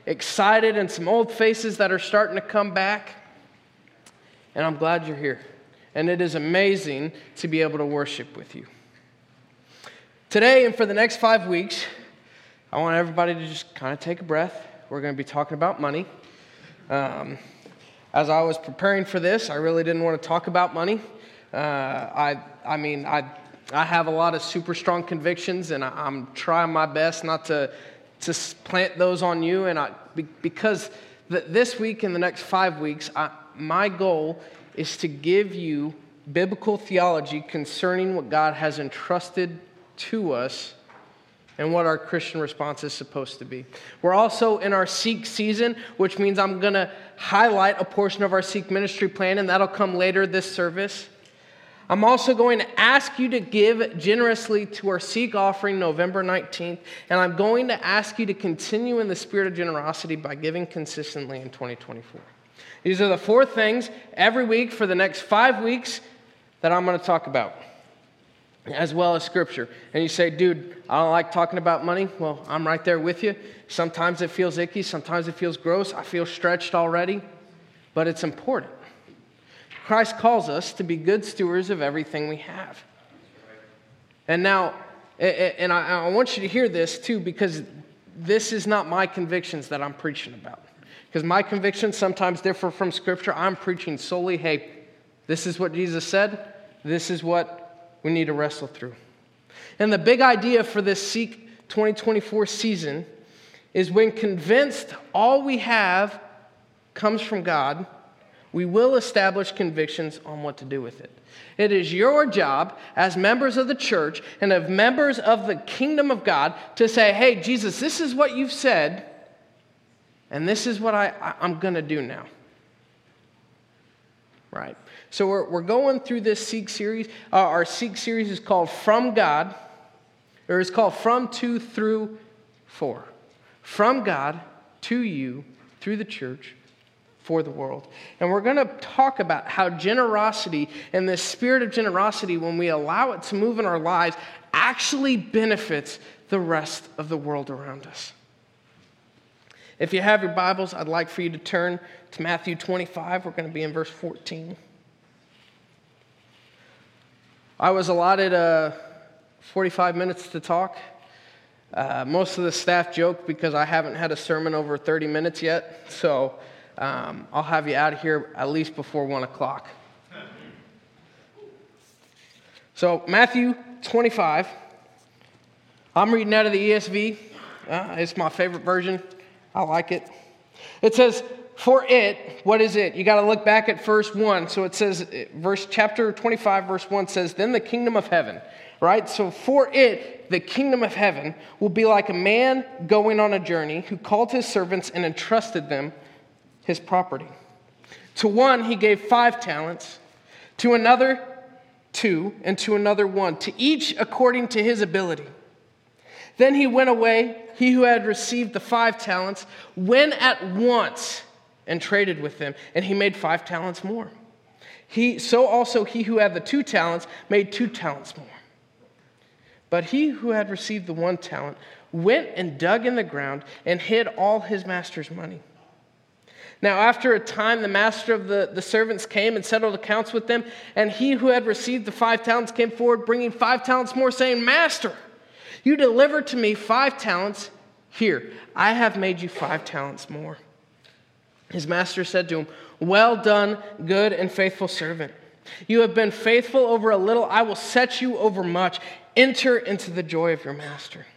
excited and some old faces that are starting to come back. And I'm glad you're here. And it is amazing to be able to worship with you. Today and for the next 5 weeks, I want everybody to just kind of take a breath. We're going to be talking about money. As I was preparing for this, I really didn't want to talk about money. I have a lot of super strong convictions, and I'm trying my best not to plant those on you. And because this week and the next 5 weeks, my goal is to give you biblical theology concerning what God has entrusted to us and what our Christian response is supposed to be. We're also in our Seek season, which means I'm going to highlight a portion of our Seek ministry plan, and that'll come later this service. I'm also going to ask you to give generously to our Seek offering November 19th, and I'm going to ask you to continue in the spirit of generosity by giving consistently in 2024. These are the 4 things every week for the next 5 weeks that I'm going to talk about, as well as Scripture. And you say, dude, I don't like talking about money. Well, I'm right there with you. Sometimes it feels icky. Sometimes it feels gross. I feel stretched already. But it's important. Christ calls us to be good stewards of everything we have. And now, and I want you to hear this too, because this is not my convictions that I'm preaching about. Because my convictions sometimes differ from Scripture. I'm preaching solely, hey, this is what Jesus said. This is what we need to wrestle through. And the big idea for this Seek 2024 season is when convinced all we have comes from God, we will establish convictions on what to do with it. It is your job as members of the church and as members of the kingdom of God to say, hey, Jesus, this is what you've said, and this is what I'm going to do now. Right? So we're going through this Seek series. Our Seek series is called From God, or it's called From, To, Through, For. From God, to you, through the church, for the world. And we're going to talk about how generosity and this spirit of generosity, when we allow it to move in our lives, actually benefits the rest of the world around us. If you have your Bibles, I'd like for you to turn to Matthew 25. We're going to be in verse 14. I was allotted 45 minutes to talk. Most of the staff joke because I haven't had a sermon over 30 minutes yet. So I'll have you out of here at least before 1 o'clock. So Matthew 25. I'm reading out of the ESV. It's my favorite version. I like it. It says, for it, what is it? You got to look back at verse 1. So it says, chapter 25, verse 1 says, then the kingdom of heaven, right? So for it, the kingdom of heaven will be like a man going on a journey who called his servants and entrusted them his property. To one, he gave 5 talents, to another 2, and to another 1, to each according to his ability. Then he went away. He who had received the 5 talents went at once and traded with them, and he made 5 talents more. So also he who had the 2 talents made 2 talents more. But he who had received the 1 talent went and dug in the ground and hid all his master's money. Now after a time the master of the servants came and settled accounts with them, and he who had received the 5 talents came forward, bringing 5 talents more, saying, Master, you delivered to me 5 talents. Here, I have made you 5 talents more. His master said to him, well done, good and faithful servant. You have been faithful over a little. I will set you over much. Enter into the joy of your master.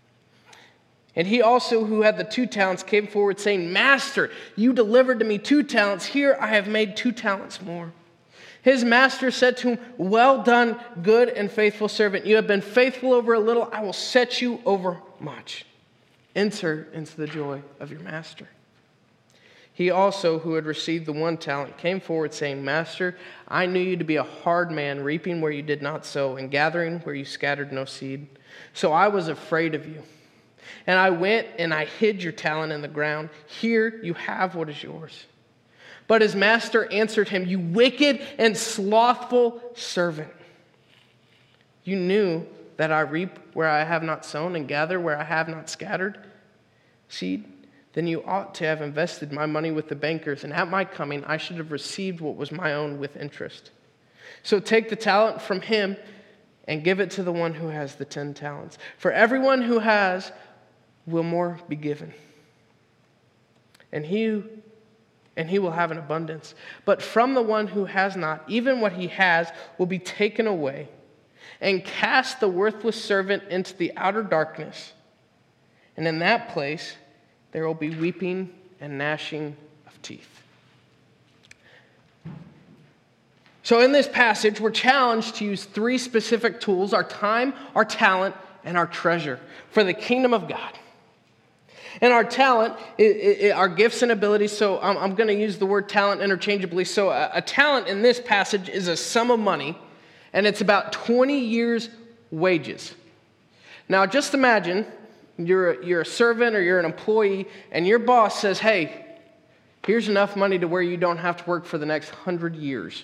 And he also, who had the 2 talents, came forward saying, Master, you delivered to me 2 talents. Here, I have made 2 talents more. His master said to him, well done, good and faithful servant. You have been faithful over a little. I will set you over much. Enter into the joy of your master. He also, who had received the 1 talent, came forward saying, Master, I knew you to be a hard man, reaping where you did not sow and gathering where you scattered no seed. So I was afraid of you. And I went and I hid your talent in the ground. Here you have what is yours. But his master answered him, you wicked and slothful servant. You knew that I reap where I have not sown and gather where I have not scattered seed. then you ought to have invested my money with the bankers, and at my coming I should have received what was my own with interest. So take the talent from him and give it to the one who has the 10 talents. For everyone who has will more be given, and he will have an abundance. But from the one who has not, even what he has will be taken away. And cast the worthless servant into the outer darkness. And in that place there will be weeping and gnashing of teeth. So in this passage, we're challenged to use 3 specific tools: our time, our talent, and our treasure for the kingdom of God. And our talent, our gifts and abilities, so I'm going to use the word talent interchangeably. So a talent in this passage is a sum of money, and it's about 20 years' wages. Now just imagine you're a servant or you're an employee, and your boss says, hey, here's enough money to where you don't have to work for the next 100 years.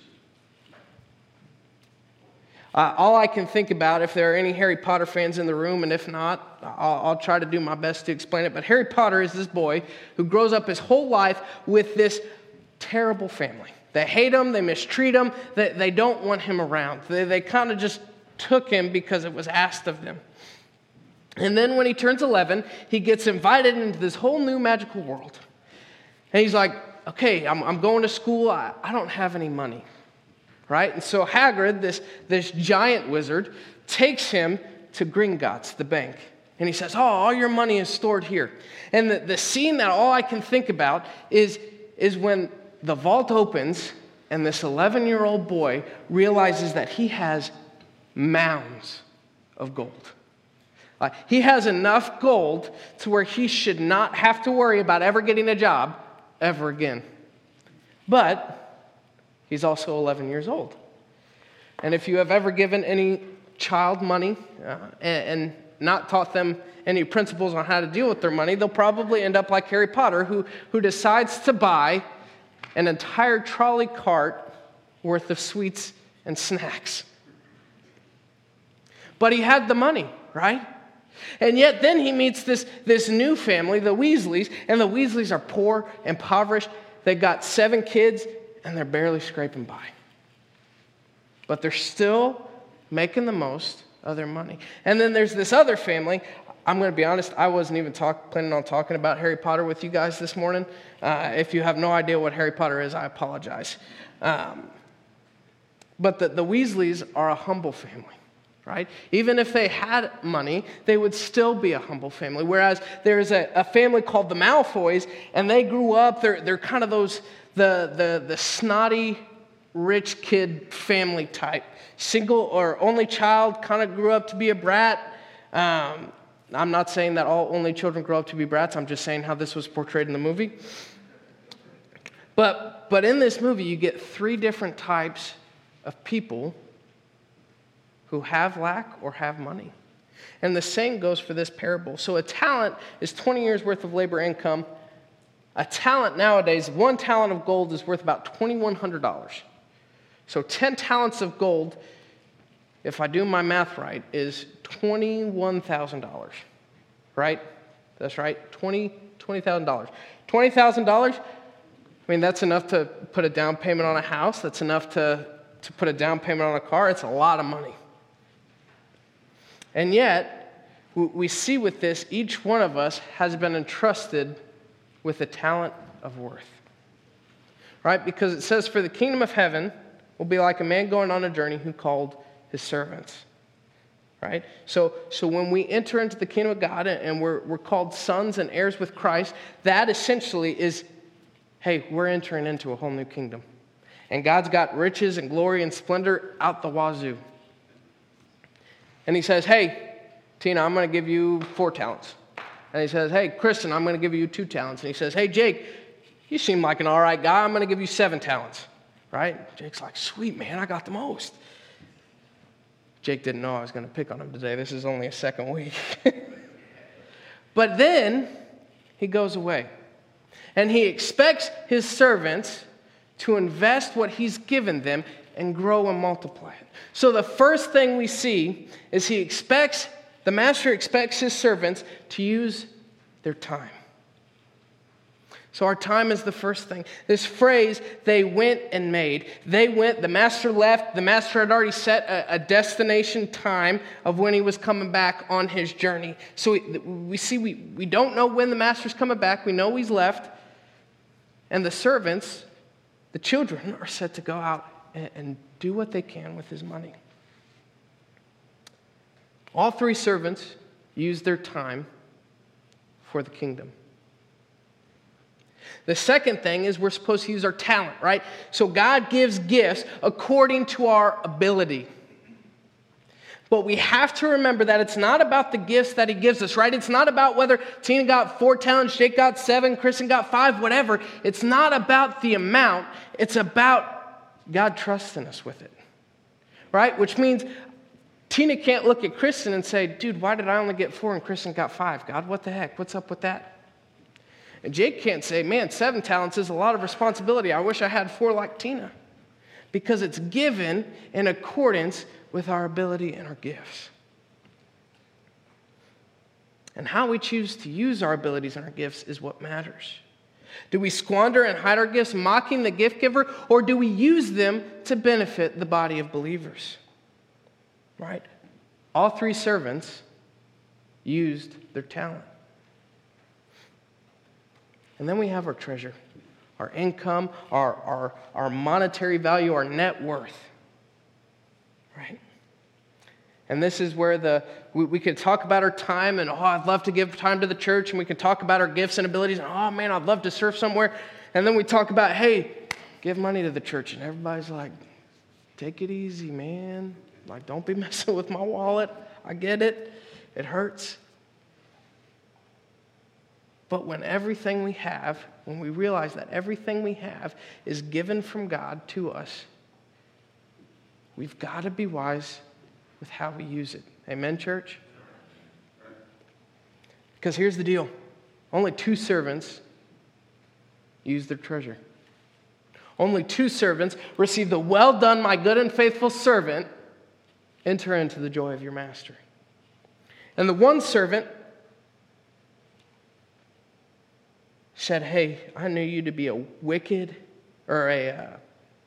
All I can think about, if there are any Harry Potter fans in the room, and if not, I'll try to do my best to explain it. But Harry Potter is this boy who grows up his whole life with this terrible family. They hate him, they mistreat him, they don't want him around. They kind of just took him because it was asked of them. And then when he turns 11, he gets invited into this whole new magical world. And he's like, okay, I'm going to school, I don't have any money. Right? And so Hagrid, this giant wizard, takes him to Gringotts, the bank. And he says, oh, all your money is stored here. And the scene that all I can think about is when the vault opens and this 11-year-old boy realizes that he has mounds of gold. He has enough gold to where he should not have to worry about ever getting a job ever again. But he's also 11 years old. And if you have ever given any child money and not taught them any principles on how to deal with their money, they'll probably end up like Harry Potter, who decides to buy an entire trolley cart worth of sweets and snacks. But he had the money, right? And yet then he meets this new family, the Weasleys, and the Weasleys are poor, impoverished. They've got 7 kids, and they're barely scraping by. But they're still making the most of their money. And then there's this other family. I'm going to be honest, I wasn't even planning on talking about Harry Potter with you guys this morning. If you have no idea what Harry Potter is, I apologize. But the Weasleys are a humble family, right? Even if they had money, they would still be a humble family. Whereas there's a family called the Malfoys, and they grew up, they're kind of those the snotty rich kid family type. Single or only child, kind of grew up to be a brat. I'm not saying that all only children grow up to be brats. I'm just saying how this was portrayed in the movie. But in this movie, you get 3 different types of people who have lack or have money. And the same goes for this parable. So a talent is 20 years worth of labor income. A talent nowadays, 1 talent of gold is worth about $2,100. So 10 talents of gold, if I do my math right, is $21,000. Right? That's right, $20,000. $20,000, I mean, that's enough to put a down payment on a house. That's enough to put a down payment on a car. It's a lot of money. And yet, we see with this, each one of us has been entrusted with a talent of worth. Right? Because it says, for the kingdom of heaven will be like a man going on a journey who called his servants. Right? So when we enter into the kingdom of God and we're called sons and heirs with Christ, that essentially is, hey, we're entering into a whole new kingdom. And God's got riches and glory and splendor out the wazoo. And he says, hey, Tina, I'm going to give you 4 talents. And he says, hey, Kristen, I'm going to give you 2 talents. And he says, hey, Jake, you seem like an all right guy. I'm going to give you 7 talents. Right? Jake's like, sweet, man, I got the most. Jake didn't know I was going to pick on him today. This is only a second week. But then he goes away. And he expects his servants to invest what he's given them and grow and multiply it. So the first thing we see is the master expects his servants to use their time. So our time is the first thing. This phrase, they went and made. They went, the master left. The master had already set a destination time of when he was coming back on his journey. So we don't know when the master's coming back. We know he's left. And the servants, the children, are set to go out and do what they can with his money. All three servants used their time for the kingdom. The second thing is we're supposed to use our talent, right? So God gives gifts according to our ability. But we have to remember that it's not about the gifts that he gives us, right? It's not about whether Tina got 4 talents, Jake got 7, Kristen got 5, whatever. It's not about the amount. It's about God trusting us with it, right? Which means Tina can't look at Kristen and say, dude, why did I only get 4 and Kristen got 5? God, what the heck? What's up with that? And Jake can't say, man, 7 talents is a lot of responsibility. I wish I had 4 like Tina. Because it's given in accordance with our ability and our gifts. And how we choose to use our abilities and our gifts is what matters. Do we squander and hide our gifts, mocking the gift giver, or do we use them to benefit the body of believers? Right? All 3 servants used their talent. And then we have our treasure, our income, our monetary value, our net worth. Right? And this is where we could talk about our time and, I'd love to give time to the church. And we can talk about our gifts and abilities. And, man, I'd love to serve somewhere. And then we talk about, hey, give money to the church. And everybody's like, take it easy, man. Like, don't be messing with my wallet. I get it. It hurts. But when we realize that everything we have is given from God to us, we've got to be wise with how we use it. Amen, church? Because here's the deal. Only 2 servants used their treasure. Only 2 servants received the well done, my good and faithful servant. Enter into the joy of your master. And the one servant said, hey, I knew you to be a wicked, or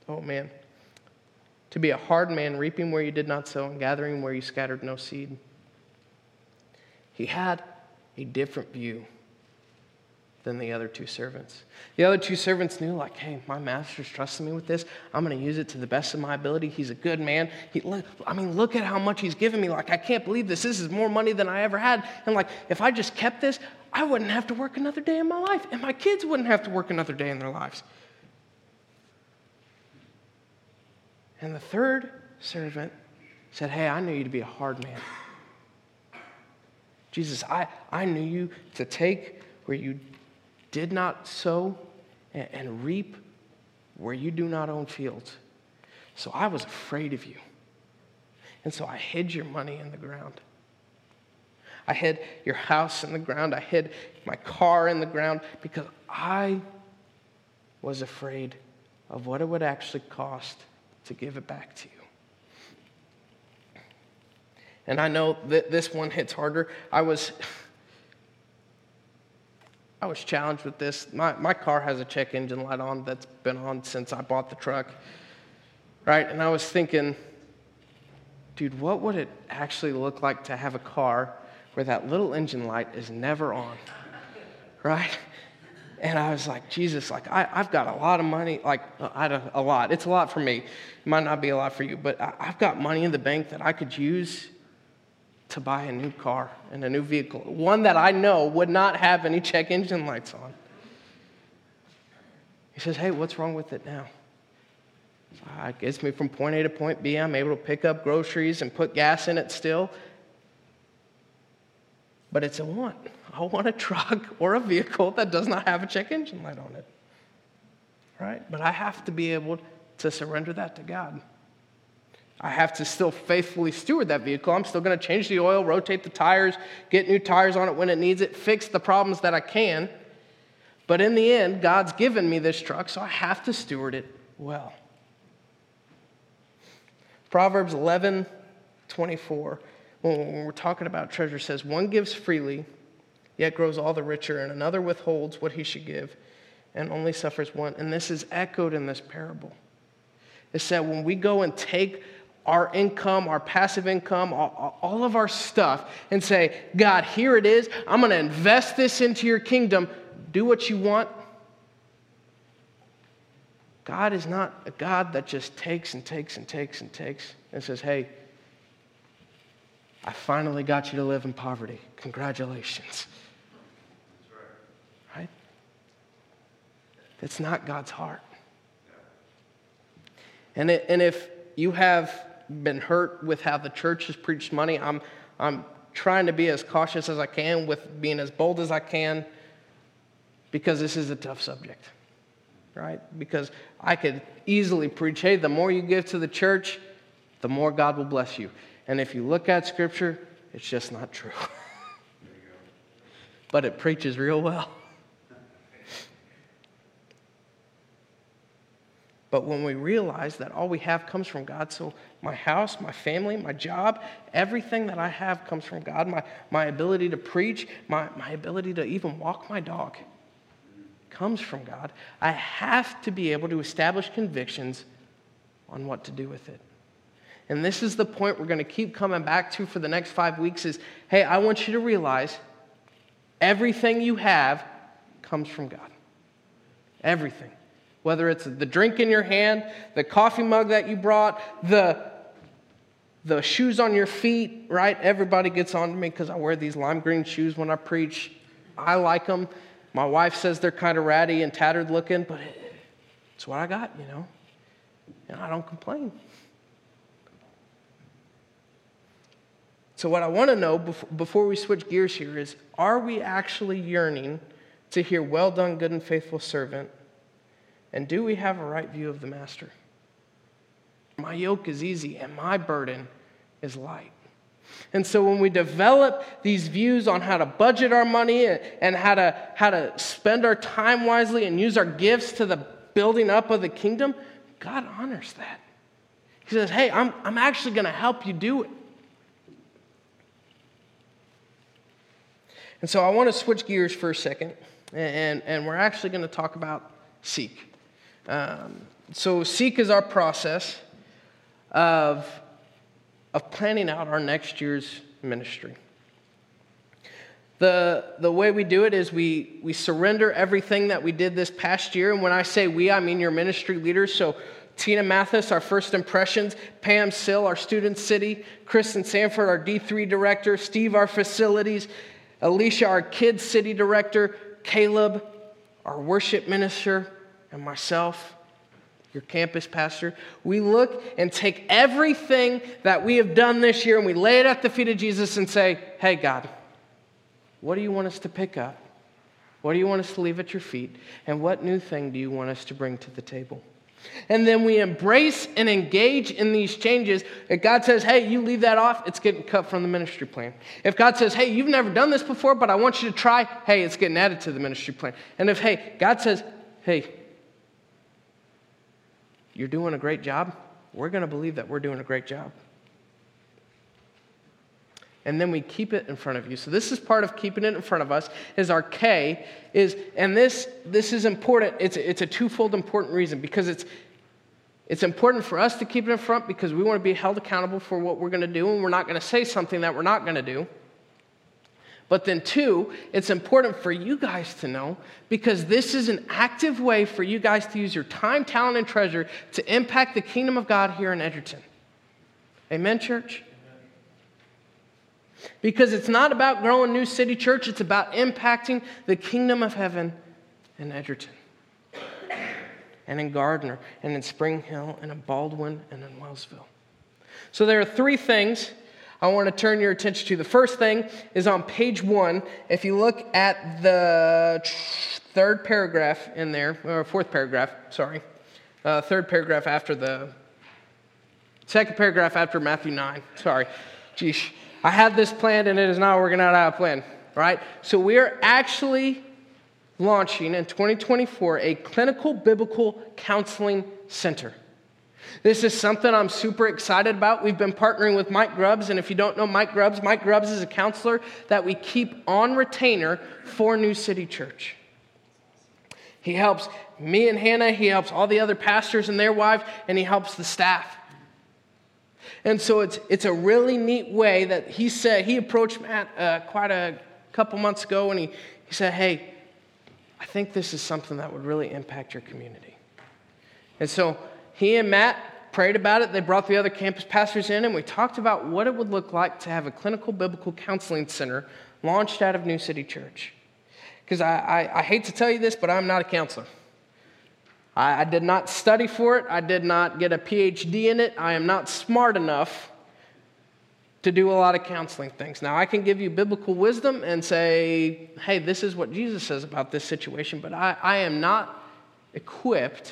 to be a hard man, reaping where you did not sow and gathering where you scattered no seed. He had a different view than the other 2 servants. The other 2 servants knew, like, hey, my master's trusting me with this. I'm going to use it to the best of my ability. He's a good man. Look at how much he's given me. Like, I can't believe this. This is more money than I ever had. And like, if I just kept this, I wouldn't have to work another day in my life. And my kids wouldn't have to work another day in their lives. And the third servant said, hey, I knew you to be a hard man. Jesus, I knew you to take where you did not sow and reap where you do not own fields. So I was afraid of you. And so I hid your money in the ground. I hid your house in the ground. I hid my car in the ground because I was afraid of what it would actually cost to give it back to you. And I know that this one hits harder. I was challenged with this. My car has a check engine light on that's been on since I bought the truck. Right? And I was thinking, dude, what would it actually look like to have a car where that little engine light is never on? Right? And I was like, Jesus, like I've got a lot of money, a lot. It's a lot for me. It might not be a lot for you, but I've got money in the bank that I could use to buy a new car and a new vehicle, one that I know would not have any check engine lights on. He says, hey, what's wrong with it now? It gets me from point A to point B. I'm able to pick up groceries and put gas in it still. But it's a want. I want a truck or a vehicle that does not have a check engine light on it. Right? But I have to be able to surrender that to God. I have to still faithfully steward that vehicle. I'm still going to change the oil, rotate the tires, get new tires on it when it needs it, fix the problems that I can. But in the end, God's given me this truck, so I have to steward it well. Proverbs 11:24, when we're talking about treasure, says, one gives freely, yet grows all the richer, and another withholds what he should give, and only suffers one. And this is echoed in this parable. It's that when we go and take our income, our passive income, all of our stuff, and say, God, here it is. I'm going to invest this into your kingdom. Do what you want. God is not a God that just takes and takes and takes and takes and says, hey, I finally got you to live in poverty. Congratulations. Right? That's not God's heart. And if you have been hurt with how the church has preached money, I'm trying to be as cautious as I can with being as bold as I can, because this is a tough subject, right? Because I could easily preach, hey, the more you give to the church, the more God will bless you. And if you look at Scripture, it's just not true. But it preaches real well. But when we realize that all we have comes from God, so my house, my family, my job, everything that I have comes from God, my ability to preach, my ability to even walk my dog comes from God, I have to be able to establish convictions on what to do with it. And this is the point we're going to keep coming back to for the next 5 weeks is, hey, I want you to realize everything you have comes from God. Everything. Whether it's the drink in your hand, the coffee mug that you brought, the shoes on your feet, right? Everybody gets on to me because I wear these lime green shoes when I preach. I like them. My wife says they're kind of ratty and tattered looking, but it's what I got, and I don't complain. So what I want to know before we switch gears here is, are we actually yearning to hear, well done, good and faithful servant? And do we have a right view of the master? My yoke is easy and my burden is light. And so when we develop these views on how to budget our money and how to spend our time wisely and use our gifts to the building up of the kingdom, God honors that. He says, hey, I'm actually going to help you do it. And so I want to switch gears for a second, and we're actually going to talk about Seek. So Seek is our process of planning out our next year's ministry. The way we do it is we surrender everything that we did this past year, and when I say we, I mean your ministry leaders. So Tina Mathis, our First Impressions, Pam Sill, our Student City, Kristen Sanford, our D3 Director, Steve, our Facilities, Alicia, our Kids City Director, Caleb, our Worship Minister, and myself, your campus pastor. We look and take everything that we have done this year and we lay it at the feet of Jesus and say, hey, God, what do you want us to pick up? What do you want us to leave at your feet? And what new thing do you want us to bring to the table? And then we embrace and engage in these changes. If God says, hey, you leave that off, it's getting cut from the ministry plan. If God says, hey, you've never done this before, but I want you to try, hey, it's getting added to the ministry plan. And if, hey, God says, hey, you're doing a great job, we're going to believe that we're doing a great job. And then we keep it in front of you. So this is part of keeping it in front of us, is our K, and this is important. It's a twofold important reason, because it's important for us to keep it in front because we want to be held accountable for what we're going to do, and we're not going to say something that we're not going to do. But then two, it's important for you guys to know, because this is an active way for you guys to use your time, talent, and treasure to impact the kingdom of God here in Edgerton. Amen, church? Because it's not about growing New City Church, it's about impacting the kingdom of heaven in Edgerton, and in Gardner, and in Spring Hill, and in Baldwin, and in Wellsville. So there are three things I want to turn your attention to. The first thing is on page 1. If you look at the third paragraph in there, or fourth paragraph, sorry. Third paragraph after the second paragraph after Matthew 9. Sorry. Geesh. I had this planned and it is not working out how I planned. Right? So we are actually launching in 2024 a clinical biblical counseling center. This is something I'm super excited about. We've been partnering with Mike Grubbs, and if you don't know Mike Grubbs is a counselor that we keep on retainer for New City Church. He helps me and Hannah. He helps all the other pastors and their wives, and he helps the staff. And so it's a really neat way that he approached Matt quite a couple months ago, and he said, hey, I think this is something that would really impact your community. And so he and Matt prayed about it. They brought the other campus pastors in, and we talked about what it would look like to have a clinical biblical counseling center launched out of New City Church. Because I hate to tell you this, but I'm not a counselor. I did not study for it. I did not get a PhD in it. I am not smart enough to do a lot of counseling things. Now, I can give you biblical wisdom and say, hey, this is what Jesus says about this situation, but I am not equipped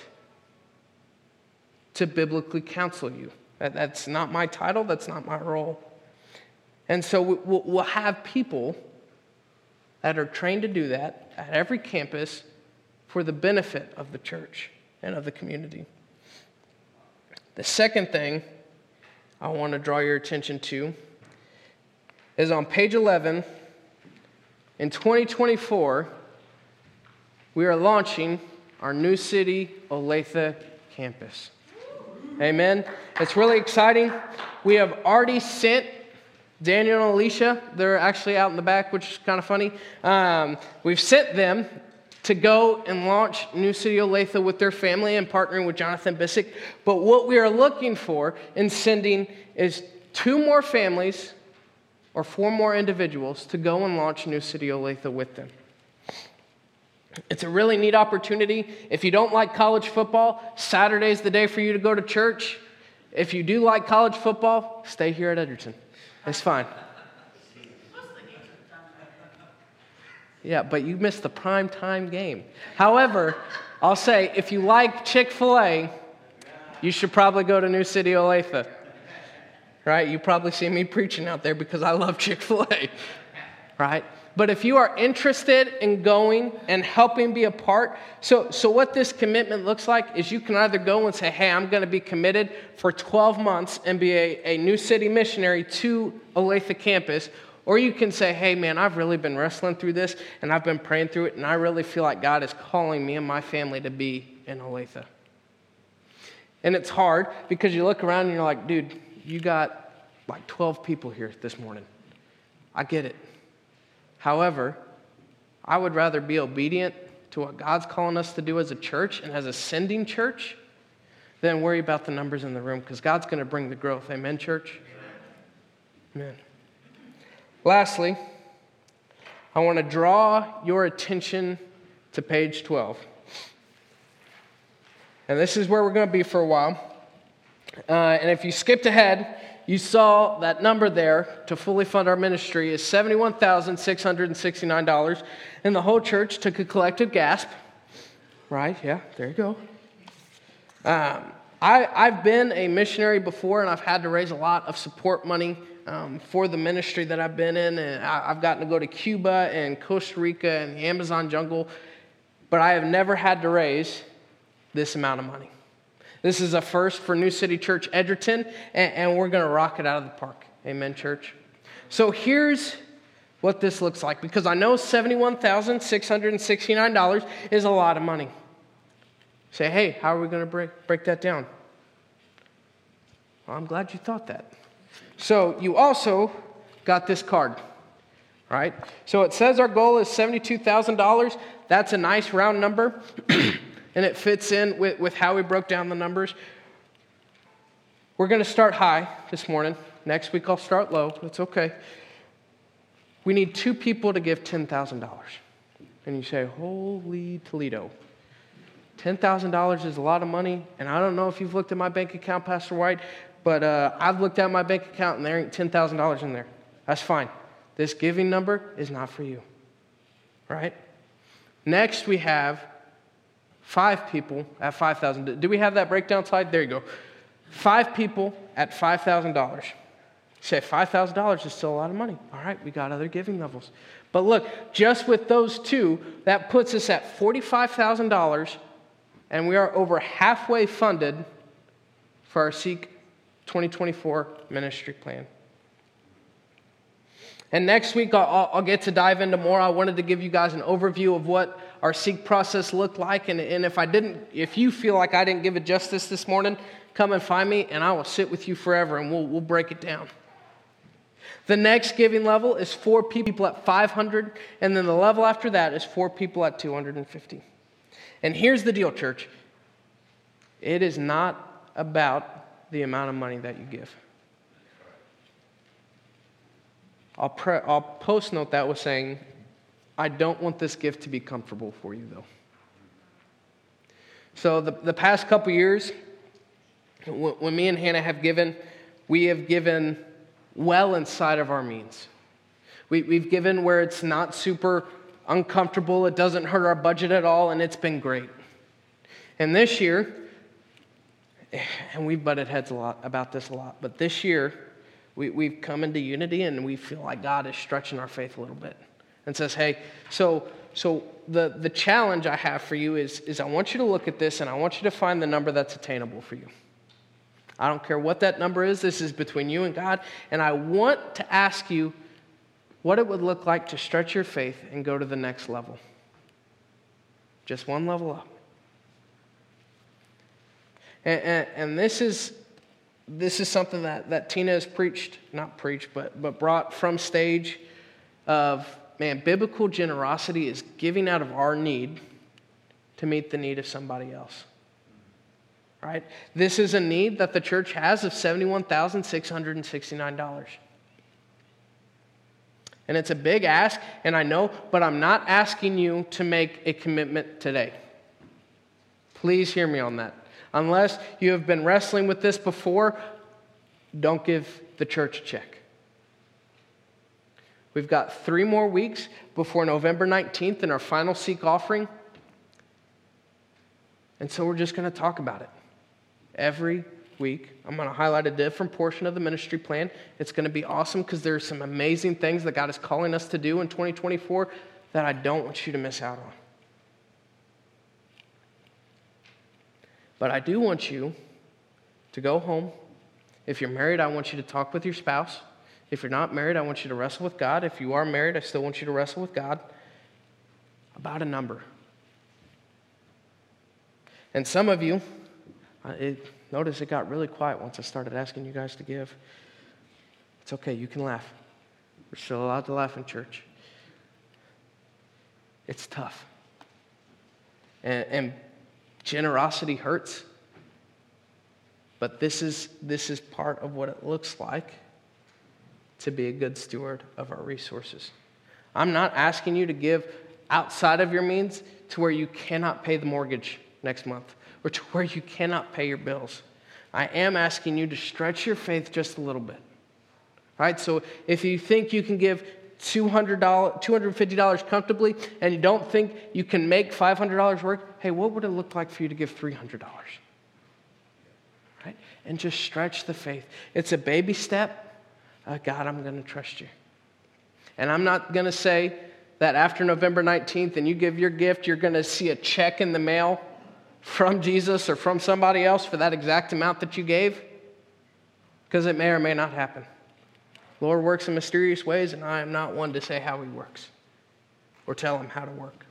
to biblically counsel you. That's not my title. That's not my role. And so we'll have people that are trained to do that at every campus for the benefit of the church and of the community. The second thing I want to draw your attention to is on page 11. In 2024, we are launching our New City Olathe campus. Amen. It's really exciting. We have already sent Daniel and Alicia. They're actually out in the back, which is kind of funny. We've sent them to go and launch New City Olathe with their family and partnering with Jonathan Bissick. But what we are looking for in sending is 2 more families or 4 more individuals to go and launch New City Olathe with them. It's a really neat opportunity. If you don't like college football, Saturday's the day for you to go to church. If you do like college football, stay here at Edgerton. It's fine. Yeah, but you missed the prime time game. However, I'll say, if you like Chick-fil-A, you should probably go to New City Olathe. Right? You probably see me preaching out there because I love Chick-fil-A. Right? But if you are interested in going and helping be a part, so what this commitment looks like is you can either go and say, hey, I'm going to be committed for 12 months and be a New City missionary to Olathe campus, or you can say, hey, man, I've really been wrestling through this, and I've been praying through it, and I really feel like God is calling me and my family to be in Olathe. And it's hard because you look around and you're like, dude, you got like 12 people here this morning. I get it. However, I would rather be obedient to what God's calling us to do as a church and as a sending church than worry about the numbers in the room, because God's going to bring the growth. Amen, church? Amen. Lastly, I want to draw your attention to page 12. And this is where we're going to be for a while. And if you skipped ahead, you saw that number there to fully fund our ministry is $71,669. And the whole church took a collective gasp. Right? Yeah, there you go. I've been a missionary before, and I've had to raise a lot of support money for the ministry that I've been in. And I've gotten to go to Cuba and Costa Rica and the Amazon jungle. But I have never had to raise this amount of money. This is a first for New City Church Edgerton, and we're going to rock it out of the park. Amen, church? So here's what this looks like, because I know $71,669 is a lot of money. Say, hey, how are we going to break that down? Well, I'm glad you thought that. So you also got this card, right? So it says our goal is $72,000. That's a nice round number. And it fits in with how we broke down the numbers. We're going to start high this morning. Next week I'll start low. It's okay. We need 2 people to give $10,000. And you say, holy Toledo. $10,000 is a lot of money. And I don't know if you've looked at my bank account, Pastor White, but I've looked at my bank account and there ain't $10,000 in there. That's fine. This giving number is not for you. Right? Next we have 5 people at $5,000. Do we have that breakdown slide? There you go. 5 people at $5,000. You say $5,000 is still a lot of money. All right, we got other giving levels. But look, just with those 2, that puts us at $45,000, and we are over halfway funded for our Seek 2024 ministry plan. And next week, I'll get to dive into more. I wanted to give you guys an overview of what our seek process looked like. And if you feel like I didn't give it justice this morning, come and find me and I will sit with you forever and we'll break it down. The next giving level is 4 people at 500, and then the level after that is 4 people at 250. And here's the deal, church. It is not about the amount of money that you give. I'll post note that with saying, I don't want this gift to be comfortable for you, though. So the past couple years, when me and Hannah have given, we have given well inside of our means. We've given where it's not super uncomfortable, it doesn't hurt our budget at all, and it's been great. And this year, and we've butted heads about this a lot, but this year, we've come into unity and we feel like God is stretching our faith a little bit and says, hey, so the challenge I have for you is I want you to look at this and I want you to find the number that's attainable for you. I don't care what that number is. This is between you and God. And I want to ask you what it would look like to stretch your faith and go to the next level. Just one level up. And this is something that Tina has but brought from stage of, man, biblical generosity is giving out of our need to meet the need of somebody else. Right? This is a need that the church has of $71,669. And it's a big ask, and I know, but I'm not asking you to make a commitment today. Please hear me on that. Unless you have been wrestling with this before, don't give the church a check. We've got 3 more weeks before November 19th in our final Seek offering. And so we're just going to talk about it. Every week, I'm going to highlight a different portion of the ministry plan. It's going to be awesome because there's some amazing things that God is calling us to do in 2024 that I don't want you to miss out on. But I do want you to go home. If you're married, I want you to talk with your spouse. If you're not married, I want you to wrestle with God. If you are married, I still want you to wrestle with God about a number. And some of you, notice it got really quiet once I started asking you guys to give. It's okay, you can laugh. We're still allowed to laugh in church. It's tough. And generosity hurts. But this is part of what it looks like to be a good steward of our resources. I'm not asking you to give outside of your means to where you cannot pay the mortgage next month or to where you cannot pay your bills. I am asking you to stretch your faith just a little bit. Right? So if you think you can give $250 comfortably and you don't think you can make $500 work, hey, what would it look like for you to give $300? Right? And just stretch the faith. It's a baby step. God, I'm going to trust you. And I'm not going to say that after November 19th and you give your gift, you're going to see a check in the mail from Jesus or from somebody else for that exact amount that you gave, because it may or may not happen. The Lord works in mysterious ways, and I am not one to say how he works or tell him how to work.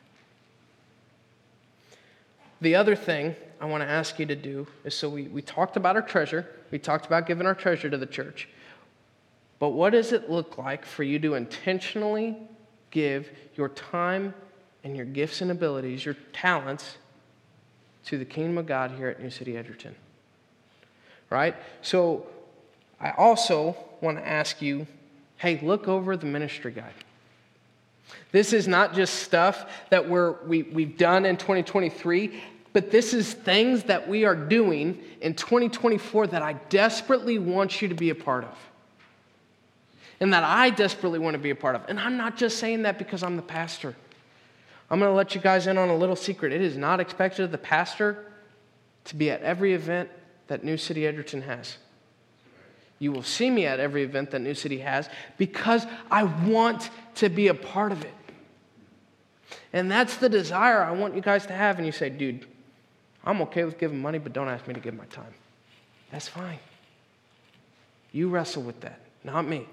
The other thing I want to ask you to do is, so we talked about our treasure. We talked about giving our treasure to the church. But what does it look like for you to intentionally give your time and your gifts and abilities, your talents, to the kingdom of God here at New City Edgerton? Right? So I also want to ask you, hey, look over the ministry guide. This is not just stuff that we've done in 2023, but this is things that we are doing in 2024 that I desperately want you to be a part of. And that I desperately want to be a part of. And I'm not just saying that because I'm the pastor. I'm going to let you guys in on a little secret. It is not expected of the pastor to be at every event that New City Edgerton has. You will see me at every event that New City has because I want to be a part of it. And that's the desire I want you guys to have. And you say, dude, I'm okay with giving money, but don't ask me to give my time. That's fine. You wrestle with that, not me.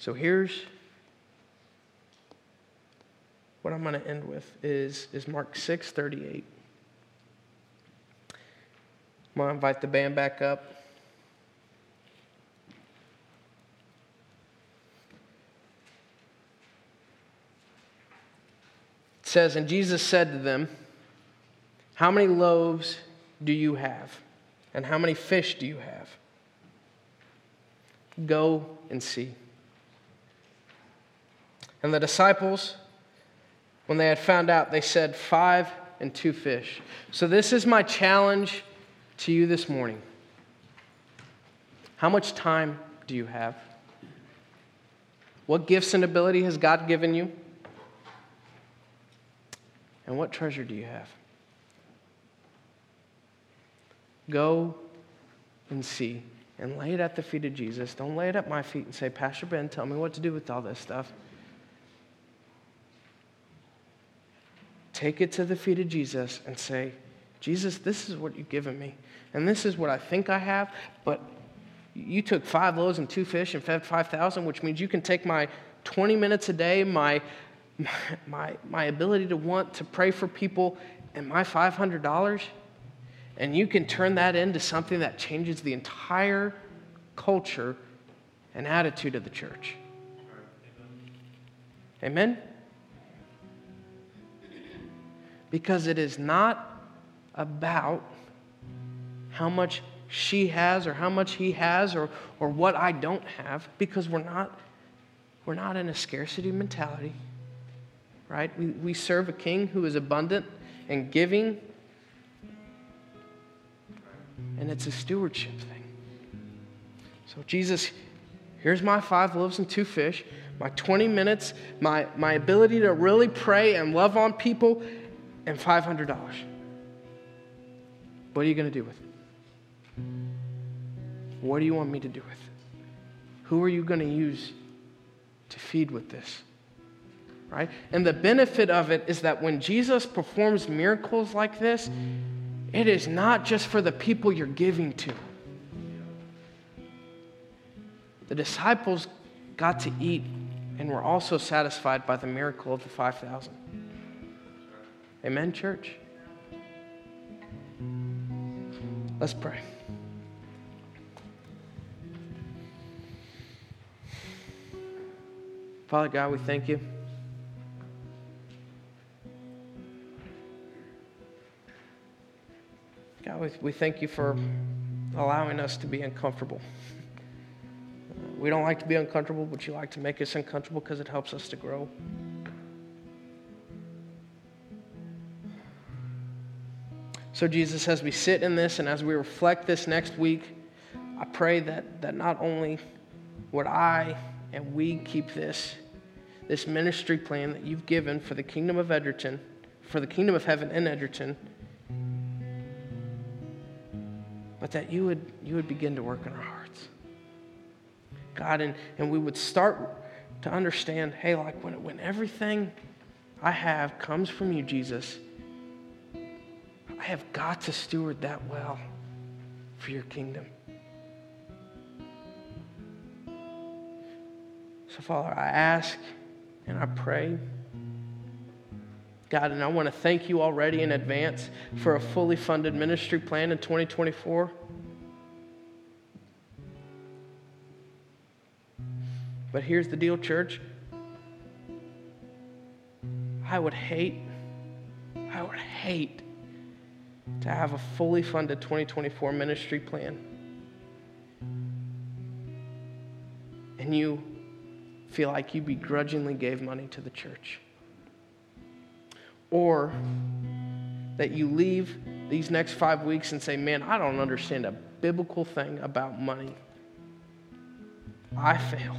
So here's what I'm going to end with is Mark 6:38. I'm going to invite the band back up. It says, and Jesus said to them, how many loaves do you have? And how many fish do you have? Go and see. And the disciples, when they had found out, they said 5 and 2 fish. So this is my challenge to you this morning. How much time do you have? What gifts and ability has God given you? And what treasure do you have? Go and see and lay it at the feet of Jesus. Don't lay it at my feet and say, Pastor Ben, tell me what to do with all this stuff. Take it to the feet of Jesus and say, Jesus, this is what you've given me. And this is what I think I have, but you took 5 loaves and 2 fish and fed 5,000, which means you can take my 20 minutes a day, my ability to want to pray for people, and my $500, and you can turn that into something that changes the entire culture and attitude of the church. Amen? Because it is not about how much she has or how much he has or what I don't have, because we're not in a scarcity mentality, right? We serve a king who is abundant and giving, and it's a stewardship thing. So Jesus, here's my 5 loaves and 2 fish, my 20 minutes, my ability to really pray and love on people, and $500. What are you going to do with it? What do you want me to do with it? Who are you going to use to feed with this? Right? And the benefit of it is that when Jesus performs miracles like this, it is not just for the people you're giving to. The disciples got to eat and were also satisfied by the miracle of the 5,000. Amen, church? Let's pray. Father God, we thank you. God, we thank you for allowing us to be uncomfortable. We don't like to be uncomfortable, but you like to make us uncomfortable because it helps us to grow. So Jesus, as we sit in this and as we reflect this next week, I pray that not only would I and we keep this ministry plan that you've given for the kingdom of Edgerton, for the kingdom of heaven in Edgerton, but that you would begin to work in our hearts. God, and we would start to understand, hey, like when everything I have comes from you, Jesus, I have got to steward that well for your kingdom. So, Father, I ask and I pray, God, and I want to thank you already in advance for a fully funded ministry plan in 2024. But here's the deal, church. I would hate to have a fully funded 2024 ministry plan and you feel like you begrudgingly gave money to the church. Or that you leave these next 5 weeks and say, man, I don't understand a biblical thing about money. I fail.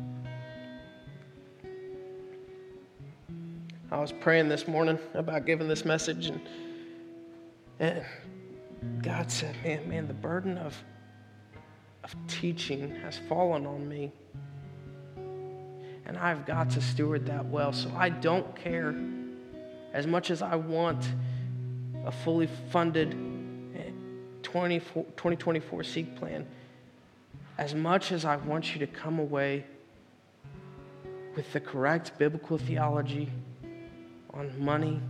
I was praying this morning about giving this message, and God said, man, the burden of teaching has fallen on me. And I've got to steward that well. So I don't care, as much as I want a fully funded 2024 Seek plan, as much as I want you to come away with the correct biblical theology on money,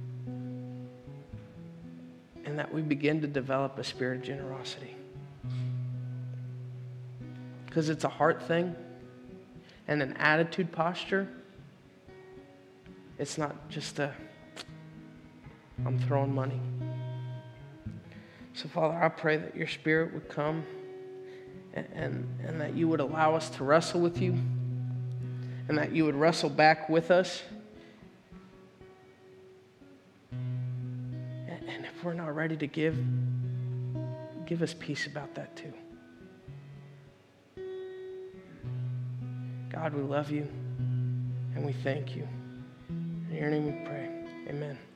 and that we begin to develop a spirit of generosity. Because it's a heart thing and an attitude posture. It's not just I'm throwing money. So, Father, I pray that your Spirit would come and that you would allow us to wrestle with you, and that you would wrestle back with us. And if we're not ready to give us peace about that too. God, we love you and we thank you. In your name we pray. Amen.